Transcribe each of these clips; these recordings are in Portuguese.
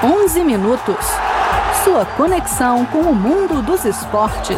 11 minutos. Sua conexão com o mundo dos esportes.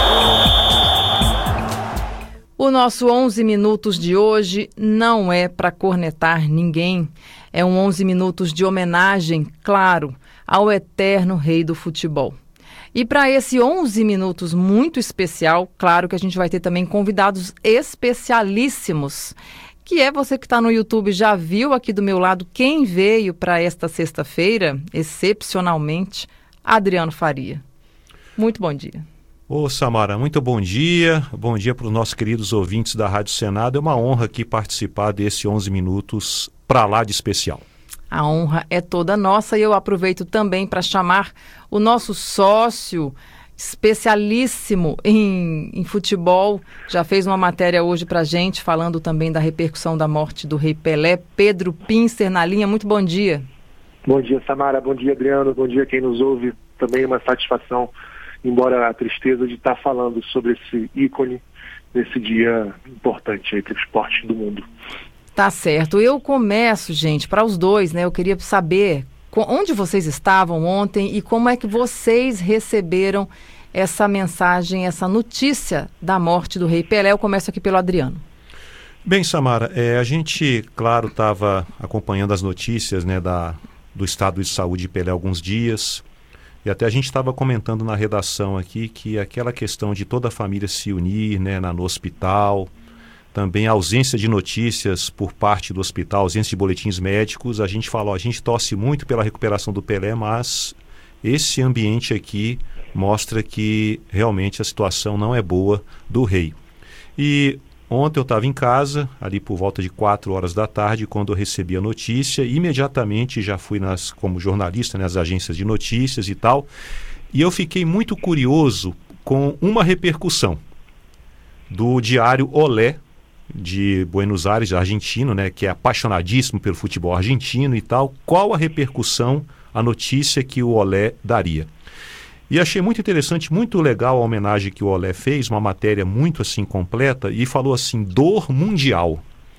O nosso 11 minutos de hoje não é para cornetar ninguém. É um 11 minutos de homenagem, claro, ao eterno rei do futebol. E para esse 11 minutos muito especial, claro que a gente vai ter também convidados especialíssimos, que é você que está no YouTube, já viu aqui do meu lado quem veio para esta sexta-feira, excepcionalmente, Adriano Faria. Muito bom dia. Ô Samara, muito bom dia para os nossos queridos ouvintes da Rádio Senado. É uma honra aqui participar desse 11 minutos para lá de especial. A honra é toda nossa e eu aproveito também para chamar o nosso sócio especialíssimo em futebol. Já fez uma matéria hoje para a gente falando também da repercussão da morte do Rei Pelé, Pedro Pincer na linha. Muito bom dia. Bom dia, Samara. Bom dia, Adriano. Bom dia quem nos ouve. Também uma satisfação, embora a tristeza de estar falando sobre esse ícone nesse dia importante aí para o esporte do mundo. Tá certo. Eu começo, gente, para os dois, né? Eu queria saber onde vocês estavam ontem e como é que vocês receberam essa mensagem, essa notícia da morte do Rei Pelé. Eu começo aqui pelo Adriano. Bem, Samara, a gente, claro, estava acompanhando as notícias, né, do estado de saúde de Pelé há alguns dias. E até a gente estava comentando na redação aqui que aquela questão de toda a família se unir, né, no hospital, também a ausência de notícias por parte do hospital, ausência de boletins médicos, a gente falou, a gente torce muito pela recuperação do Pelé, mas esse ambiente aqui mostra que realmente a situação não é boa do rei. E ontem eu estava em casa, ali por volta de 4 horas da tarde, quando eu recebi a notícia, imediatamente já fui como jornalista nas agências de notícias e tal, e eu fiquei muito curioso com uma repercussão do diário Olé, de Buenos Aires, argentino, né, que é apaixonadíssimo pelo futebol argentino e tal. Qual a repercussão, a notícia que o Olé daria? E achei muito interessante, muito legal a homenagem que o Olé fez, uma matéria muito assim completa, e falou assim, dor mundial.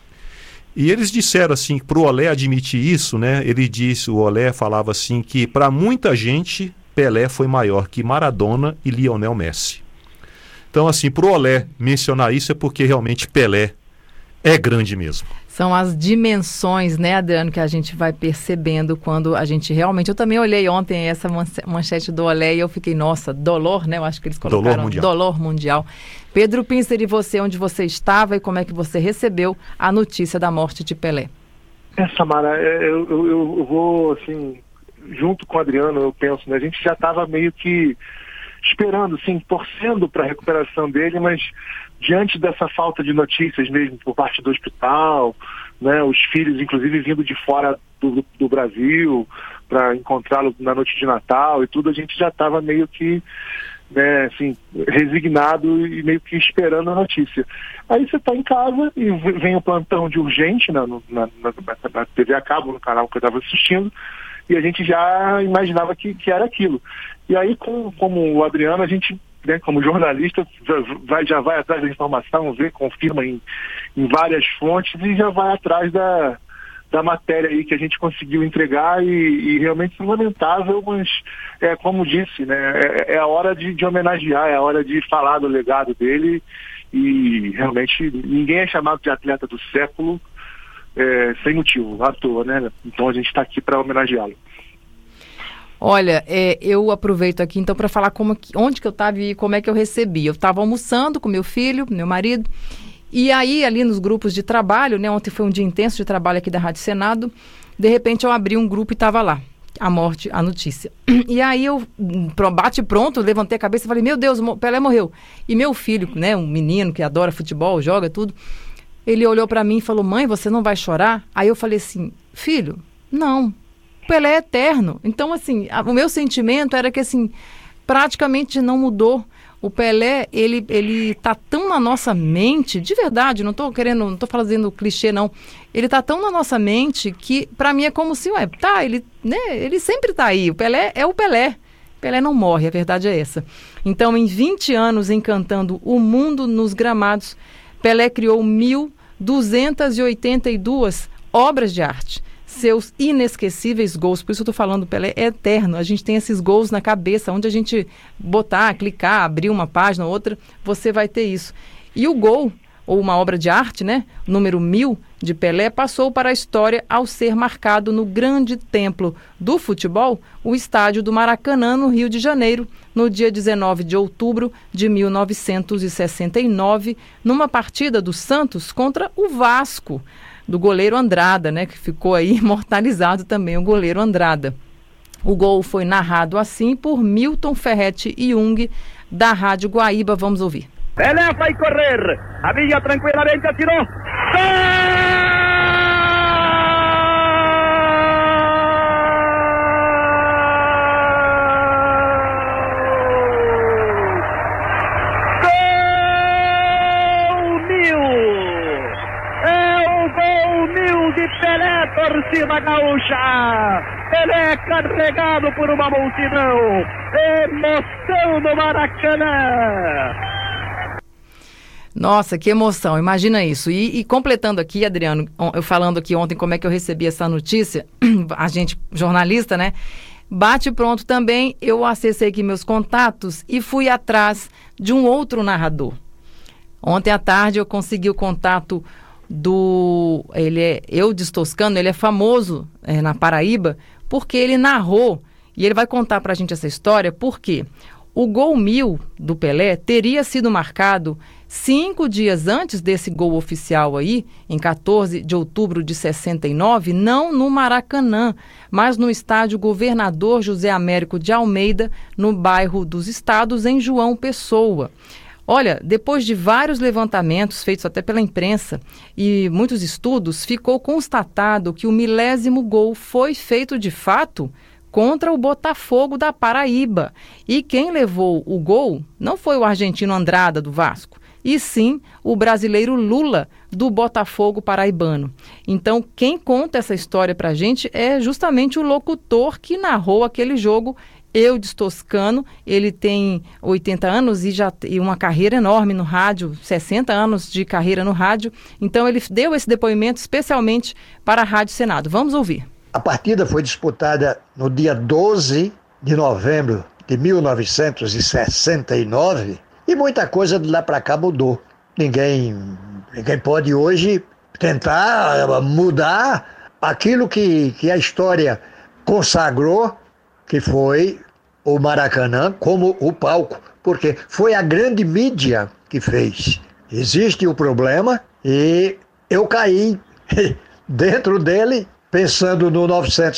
E eles disseram assim, para o Olé admitir isso, né, o Olé falava assim que para muita gente Pelé foi maior que Maradona e Lionel Messi. Então assim, para o Olé mencionar isso é porque realmente Pelé é grande mesmo. São as dimensões, né, Adriano, que a gente vai percebendo quando a gente realmente... Eu também olhei ontem essa manchete do Olé e eu fiquei, nossa, dolor, né? Eu acho que eles colocaram dolor mundial. Pedro Pincer, e você, onde você estava e como é que você recebeu a notícia da morte de Pelé? Samara, eu vou, assim, junto com o Adriano, eu penso, né? A gente já estava meio que esperando, assim, torcendo para a recuperação dele, mas diante dessa falta de notícias mesmo por parte do hospital, né, os filhos inclusive vindo de fora do Brasil para encontrá-lo na noite de Natal e tudo, a gente já estava meio que, né, assim, resignado e meio que esperando a notícia. Aí você está em casa e vem o plantão de urgente na TV a cabo, no canal que eu estava assistindo, e a gente já imaginava que era aquilo. E aí, como o Adriano, a gente, né, como jornalista, já vai atrás da informação, confirma em várias fontes e já vai atrás da matéria aí que a gente conseguiu entregar e realmente é lamentável, mas como disse, né, é a hora de homenagear, é a hora de falar do legado dele e realmente ninguém é chamado de atleta do século sem motivo, à toa, né? Então a gente está aqui para homenageá-lo. Olha, eu aproveito aqui então para falar onde que eu estava e como é que eu recebi. Eu estava almoçando com meu filho, meu marido, e aí ali nos grupos de trabalho, né, ontem foi um dia intenso de trabalho aqui da Rádio Senado, de repente eu abri um grupo e estava lá, a morte, a notícia. E aí eu, bate pronto, levantei a cabeça e falei, meu Deus, o Pelé morreu. E meu filho, né, um menino que adora futebol, joga tudo, ele olhou para mim e falou, mãe, você não vai chorar? Aí eu falei assim, filho, não. Pelé é eterno. Então, assim, o meu sentimento era que, assim, praticamente não mudou. O Pelé, ele tá tão na nossa mente, de verdade, não tô fazendo clichê, não. Ele tá tão na nossa mente que, para mim, é como se, ele sempre tá aí. O Pelé é o Pelé. Pelé não morre, a verdade é essa. Então, em 20 anos encantando o mundo nos gramados, Pelé criou 1.282 obras de arte. seus inesquecíveis gols. Por isso eu estou falando, o Pelé é eterno. A gente tem esses gols na cabeça, onde a gente botar, clicar, abrir uma página ou outra, você vai ter isso. E o gol, ou uma obra de arte, né? Número 1000 de Pelé, passou para a história ao ser marcado no grande templo do futebol, o estádio do Maracanã, no Rio de Janeiro, no dia 19 de outubro de 1969, numa partida do Santos contra o Vasco, do goleiro Andrada, né? Que ficou aí imortalizado também, o goleiro Andrada. O gol foi narrado assim por Milton Ferretti Jung, da Rádio Guaíba. Vamos ouvir. Pelé vai correr, havia tranquilamente, atirou, Gol 1000! É o gol 1000 de Pelé, torcida gaúcha! Pelé carregado por uma multidão, emoção no Maracanã! Nossa, que emoção, imagina isso. E completando aqui, Adriano, eu falando aqui ontem como é que eu recebi essa notícia, a gente, jornalista, né? Bate pronto também, eu acessei aqui meus contatos e fui atrás de um outro narrador. Ontem à tarde eu consegui o contato do... Eudes Toscano, ele é famoso na Paraíba, porque ele narrou, e ele vai contar pra gente essa história, porque o gol 1000 do Pelé teria sido marcado 5 dias antes desse gol oficial aí, em 14 de outubro de 69, não no Maracanã, mas no estádio Governador José Américo de Almeida, no bairro dos Estados, em João Pessoa. Olha, depois de vários levantamentos feitos até pela imprensa e muitos estudos, ficou constatado que o 1000º gol foi feito de fato contra o Botafogo da Paraíba. E quem levou o gol não foi o argentino Andrada, do Vasco, e sim o brasileiro Lula, do Botafogo paraibano. Então, quem conta essa história pra gente é justamente o locutor que narrou aquele jogo, Eudes Toscano. Ele tem 80 anos e uma carreira enorme no rádio, 60 anos de carreira no rádio. Então, ele deu esse depoimento especialmente para a Rádio Senado. Vamos ouvir. A partida foi disputada no dia 12 de novembro de 1969 e muita coisa de lá para cá mudou. Ninguém pode hoje tentar mudar aquilo que a história consagrou, que foi o Maracanã como o palco, porque foi a grande mídia que fez. Existe o problema e eu caí dentro dele, pensando no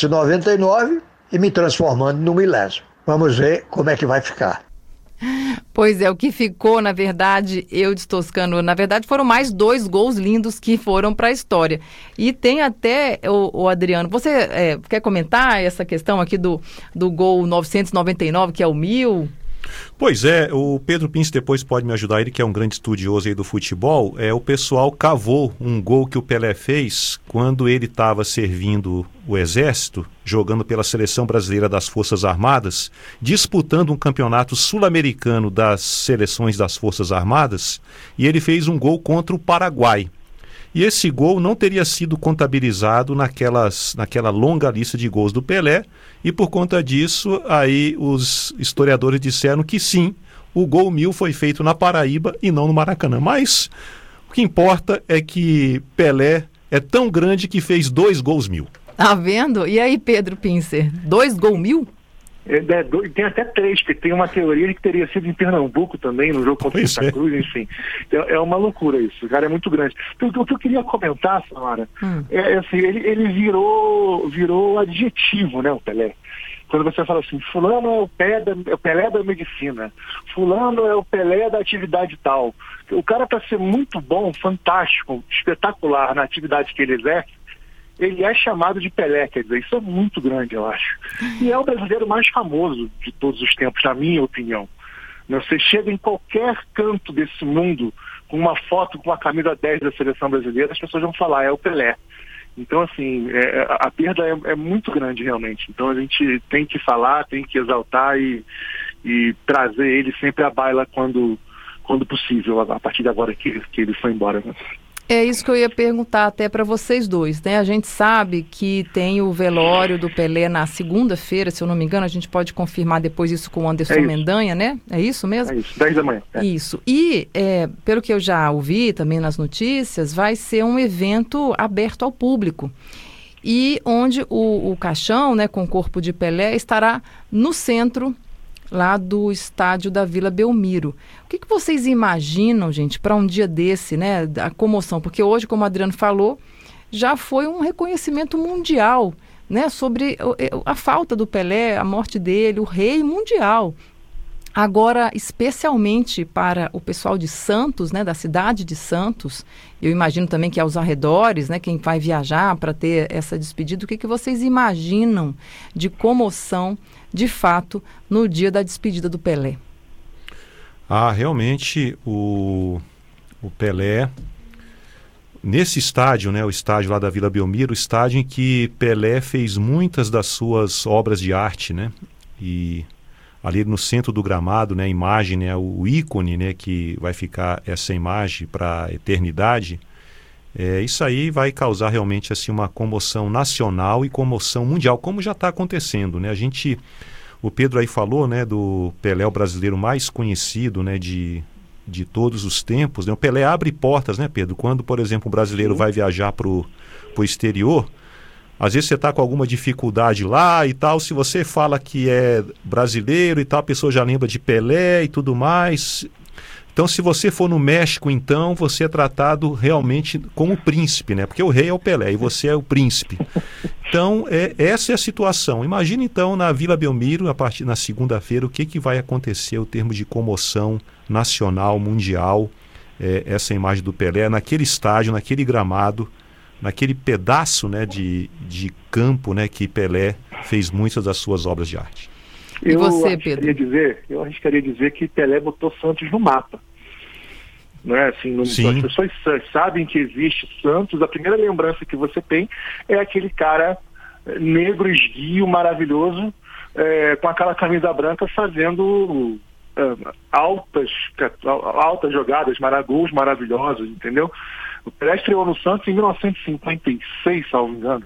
999 e me transformando no 1000º. Vamos ver como é que vai ficar. Pois é, o que ficou, na verdade, Eudes Toscano, na verdade foram mais 2 gols lindos que foram para a história. E tem até, o Adriano, você quer comentar essa questão aqui do gol 999, que é o 1000? Pois é, o Pedro Pince depois pode me ajudar, ele que é um grande estudioso aí do futebol. O pessoal cavou um gol que o Pelé fez quando ele estava servindo o Exército, jogando pela Seleção Brasileira das Forças Armadas, disputando um campeonato sul-americano das seleções das Forças Armadas, e ele fez um gol contra o Paraguai. E esse gol não teria sido contabilizado naquela longa lista de gols do Pelé, e por conta disso, aí os historiadores disseram que sim, o gol 1000 foi feito na Paraíba e não no Maracanã. Mas o que importa é que Pelé é tão grande que fez 2 gols 1000. Tá vendo? E aí, Pedro Pincer, 2 gols 1000? Tem até 3, porque tem uma teoria de que teria sido em Pernambuco também, no jogo contra o Santa Cruz, enfim. É uma loucura isso, o cara é muito grande. Então, o que eu queria comentar, Samara, assim, ele virou adjetivo, né, o Pelé. Quando você fala assim, fulano é o Pelé da medicina, fulano é o Pelé da atividade tal. O cara, para ser muito bom, fantástico, espetacular na atividade que ele exerce, ele é chamado de Pelé, quer dizer, isso é muito grande, eu acho. E é o brasileiro mais famoso de todos os tempos, na minha opinião. Você chega em qualquer canto desse mundo com uma foto com a camisa 10 da seleção brasileira, as pessoas vão falar, é o Pelé. Então, assim, a perda é muito grande, realmente. Então, a gente tem que falar, tem que exaltar e trazer ele sempre à baila quando possível, a partir de agora que ele foi embora, né? É isso que eu ia perguntar até para vocês dois, né? A gente sabe que tem o velório do Pelé na segunda-feira, se eu não me engano, a gente pode confirmar depois isso com o Anderson Mendanha, né? É isso mesmo? É isso, 10 da manhã. Isso. E, pelo que eu já ouvi também nas notícias, vai ser um evento aberto ao público. E onde o caixão, né, com o corpo de Pelé, estará no centro lá do estádio da Vila Belmiro. O que vocês imaginam, gente, para um dia desse, né, a comoção? Porque hoje, como o Adriano falou, já foi um reconhecimento mundial, né, sobre a falta do Pelé, a morte dele, o rei mundial. Agora, especialmente para o pessoal de Santos, né, da cidade de Santos, eu imagino também que aos arredores, né, quem vai viajar para ter essa despedida, o que vocês imaginam de comoção, de fato, no dia da despedida do Pelé? Realmente, o Pelé, nesse estádio, né, o estádio lá da Vila Belmiro, o estádio em que Pelé fez muitas das suas obras de arte, né, e ali no centro do gramado, né, a imagem, né, o ícone, né, que vai ficar essa imagem para a eternidade, isso aí vai causar realmente assim, uma comoção nacional e comoção mundial, como já está acontecendo, né? O Pedro aí falou, né, do Pelé, o brasileiro mais conhecido, né, de todos os tempos, né? O Pelé abre portas, né, Pedro? Quando, por exemplo, um brasileiro vai viajar para o exterior, às vezes você está com alguma dificuldade lá e tal, se você fala que é brasileiro e tal, a pessoa já lembra de Pelé e tudo mais. Então, se você for no México, então, você é tratado realmente como príncipe, né? Porque o rei é o Pelé e você é o príncipe. Então, essa é a situação. Imagina, então, na Vila Belmiro, na segunda-feira, o que vai acontecer em termos de comoção nacional, mundial, essa imagem do Pelé, naquele estádio, naquele gramado, naquele pedaço, né, de campo, né, que Pelé fez muitas das suas obras de arte. E você, Pedro? Eu arriscaria dizer que Pelé botou Santos no mapa. Não é assim, as pessoas sabem que existe Santos, a primeira lembrança que você tem é aquele cara negro, esguio, maravilhoso, com aquela camisa branca fazendo altas jogadas, gols maravilhosos, entendeu? O Pelé estreou no Santos em 1956, salvo engano.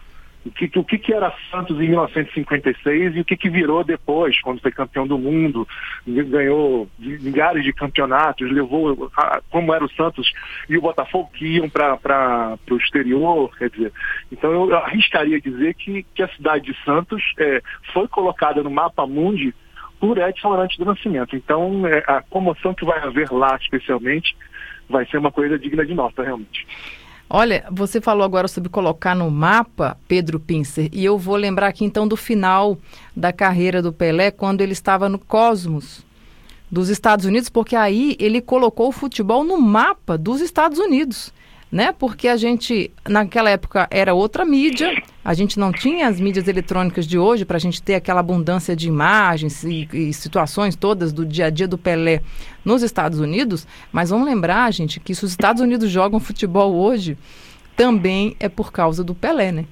O que era Santos em 1956 e o que virou depois, quando foi campeão do mundo, ganhou milhares de campeonatos, levou como era o Santos e o Botafogo que iam para o exterior, quer dizer. Então eu arriscaria dizer que a cidade de Santos foi colocada no mapa mundi por Edson Arantes do Nascimento. Então a comoção que vai haver lá, especialmente, vai ser uma coisa digna de nota, realmente. Olha, você falou agora sobre colocar no mapa, Pedro Pincer, e eu vou lembrar aqui então do final da carreira do Pelé, quando ele estava no Cosmos dos Estados Unidos, porque aí ele colocou o futebol no mapa dos Estados Unidos, né? Porque a gente, naquela época, era outra mídia, a gente não tinha as mídias eletrônicas de hoje para a gente ter aquela abundância de imagens e situações todas do dia a dia do Pelé nos Estados Unidos, mas vamos lembrar, gente, que se os Estados Unidos jogam futebol hoje, também é por causa do Pelé, né?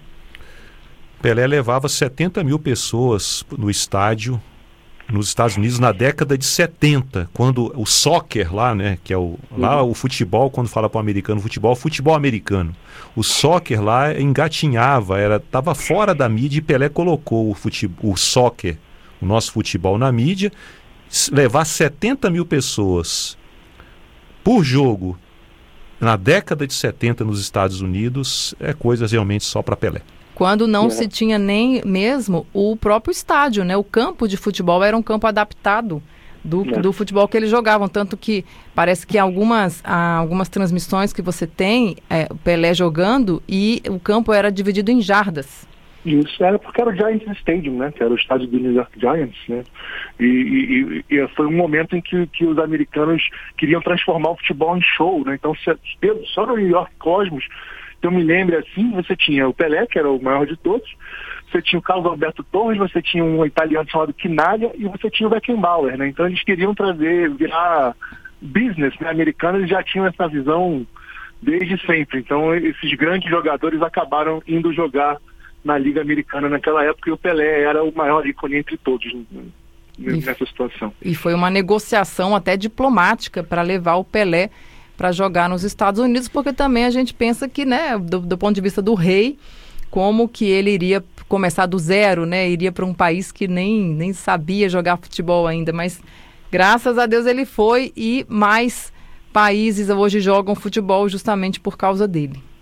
Pelé levava 70 mil pessoas no estádio nos Estados Unidos na década de 70, quando o soccer lá, né, que é lá o futebol, quando fala para o americano futebol americano, o soccer lá engatinhava, estava fora da mídia e Pelé colocou o soccer, o nosso futebol na mídia, levar 70 mil pessoas por jogo na década de 70 nos Estados Unidos é coisa realmente só para Pelé. Quando não se tinha nem mesmo o próprio estádio, né? O campo de futebol era um campo adaptado do futebol que eles jogavam. Tanto que parece que algumas transmissões que você tem, o Pelé jogando e o campo era dividido em jardas. Isso era porque era o Giants Stadium, né? Que era o estádio do New York Giants, né? E foi um momento em que os americanos queriam transformar o futebol em show, né? Então, só no New York Cosmos, eu me lembro assim, você tinha o Pelé, que era o maior de todos, você tinha o Carlos Alberto Torres, você tinha um italiano chamado Quinalha e você tinha o Beckenbauer, né? Então eles queriam virar business, né? Americanos, eles já tinham essa visão desde sempre. Então esses grandes jogadores acabaram indo jogar na Liga Americana naquela época e o Pelé era o maior ícone entre todos nessa situação. E foi uma negociação até diplomática para levar o Pelé para jogar nos Estados Unidos, porque também a gente pensa que, né, do ponto de vista do rei, como que ele iria começar do zero, né, iria para um país que nem sabia jogar futebol ainda, mas graças a Deus ele foi, e mais países hoje jogam futebol justamente por causa dele.